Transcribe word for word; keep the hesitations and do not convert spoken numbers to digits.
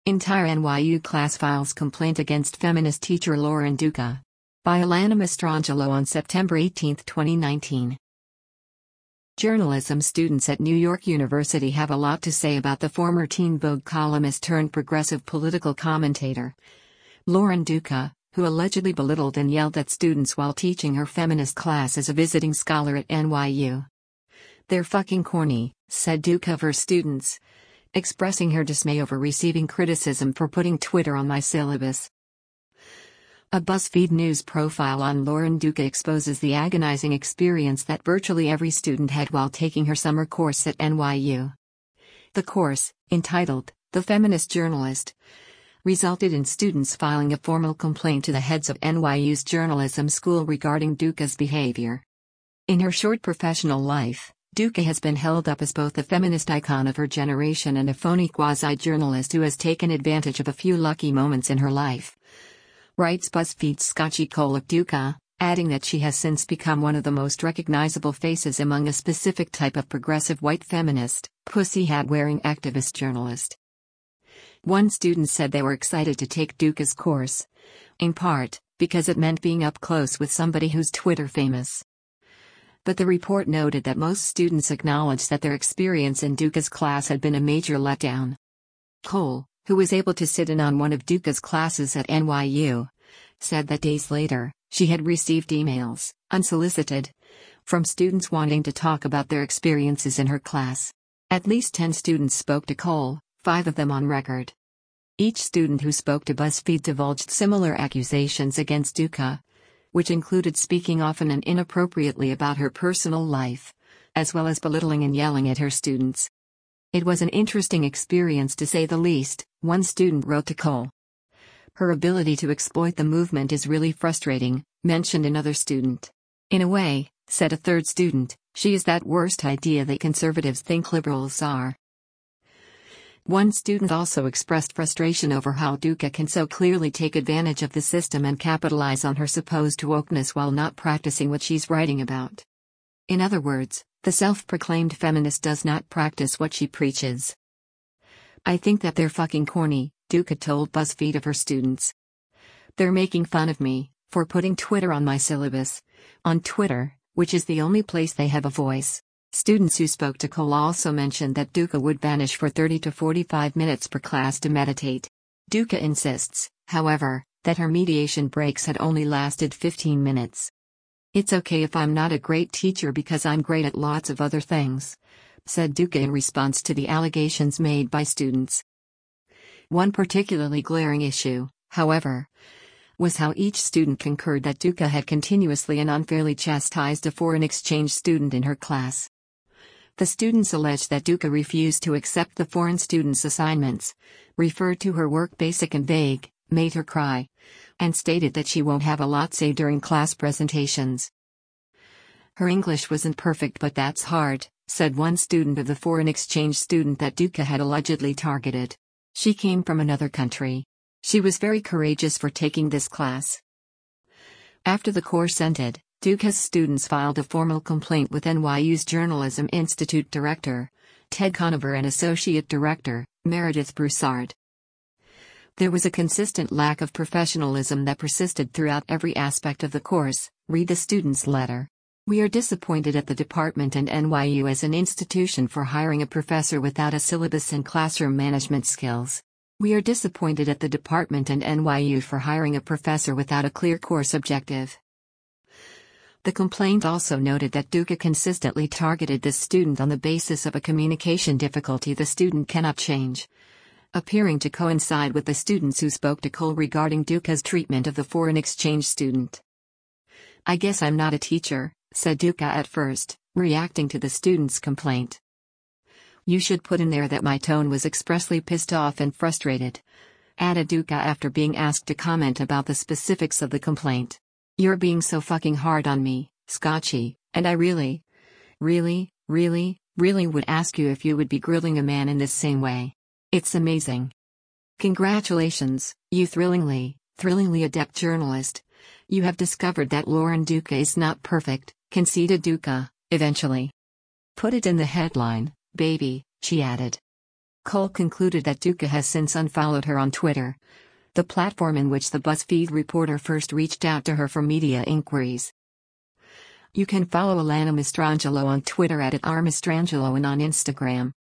Entire N Y U class files complaint against feminist teacher Lauren Duca. By Alana Mastrangelo on September eighteenth, twenty nineteen. Journalism students at New York University have a lot to say about the former Teen Vogue columnist turned progressive political commentator, Lauren Duca, who allegedly belittled and yelled at students while teaching her feminist class as a visiting scholar at N Y U. "They're fucking corny," said Duca of her students, expressing her dismay over receiving criticism for putting Twitter on my syllabus. A BuzzFeed News profile on Lauren Duca exposes the agonizing experience that virtually every student had while taking her summer course at N Y U. The course, entitled The Feminist Journalist, resulted in students filing a formal complaint to the heads of N Y U's journalism school regarding Duca's behavior. In her short professional life, Duca has been held up as both a feminist icon of her generation and a phony quasi-journalist who has taken advantage of a few lucky moments in her life, writes BuzzFeed's Scotchy Cole of Duca, adding that she has since become one of the most recognizable faces among a specific type of progressive white feminist, pussy hat-wearing activist journalist. One student said they were excited to take Duca's course, in part, because it meant being up close with somebody who's Twitter famous. But the report noted that most students acknowledged that their experience in Duca's class had been a major letdown. Cole, who was able to sit in on one of Duca's classes at N Y U, said that days later, she had received emails, unsolicited, from students wanting to talk about their experiences in her class. At least ten students spoke to Cole, five of them on record. Each student who spoke to BuzzFeed divulged similar accusations against Duca, which included speaking often and inappropriately about her personal life, as well as belittling and yelling at her students. "It was an interesting experience to say the least," one student wrote to Cole. "Her ability to exploit the movement is really frustrating," mentioned another student. "In a way," said a third student, "she is that worst idea that conservatives think liberals are." One student also expressed frustration over how Duca can so clearly take advantage of the system and capitalize on her supposed wokeness while not practicing what she's writing about. In other words, the self-proclaimed feminist does not practice what she preaches. "I think that they're fucking corny," Duca told BuzzFeed of her students. "They're making fun of me for putting Twitter on my syllabus, on Twitter, which is the only place they have a voice." Students who spoke to Cole also mentioned that Duca would vanish for thirty to forty-five minutes per class to meditate. Duca insists, however, that her mediation breaks had only lasted fifteen minutes. "It's okay if I'm not a great teacher because I'm great at lots of other things," said Duca in response to the allegations made by students. One particularly glaring issue, however, was how each student concurred that Duca had continuously and unfairly chastised a foreign exchange student in her class. The students alleged that Duca refused to accept the foreign student's assignments, referred to her work basic and vague, made her cry, and stated that she won't have a lot say during class presentations. "Her English wasn't perfect, but that's hard," said one student of the foreign exchange student that Duca had allegedly targeted. "She came from another country. She was very courageous for taking this class." After the course ended, Duca's students filed a formal complaint with N Y U's Journalism Institute Director, Ted Conover, and Associate Director, Meredith Broussard. "There was a consistent lack of professionalism that persisted throughout every aspect of the course," read the students' letter. "We are disappointed at the department and N Y U as an institution for hiring a professor without a syllabus and classroom management skills. We are disappointed at the department and N Y U for hiring a professor without a clear course objective." The complaint also noted that Duca consistently targeted this student on the basis of a communication difficulty the student cannot change, appearing to coincide with the students who spoke to Cole regarding Duca's treatment of the foreign exchange student. "I guess I'm not a teacher," said Duca at first, reacting to the student's complaint. "You should put in there that my tone was expressly pissed off and frustrated," added Duca after being asked to comment about the specifics of the complaint. "You're being so fucking hard on me, Scotchy, and I really, really, really, really would ask you if you would be grilling a man in this same way. It's amazing. Congratulations, you thrillingly, thrillingly adept journalist. You have discovered that Lauren Duca is not perfect," conceded Duca, eventually. "Put it in the headline, baby," she added. Cole concluded that Duca has since unfollowed her on Twitter, the platform in which the BuzzFeed reporter first reached out to her for media inquiries. You can follow Alana Mastrangelo on Twitter at, at r mastrangelo and on Instagram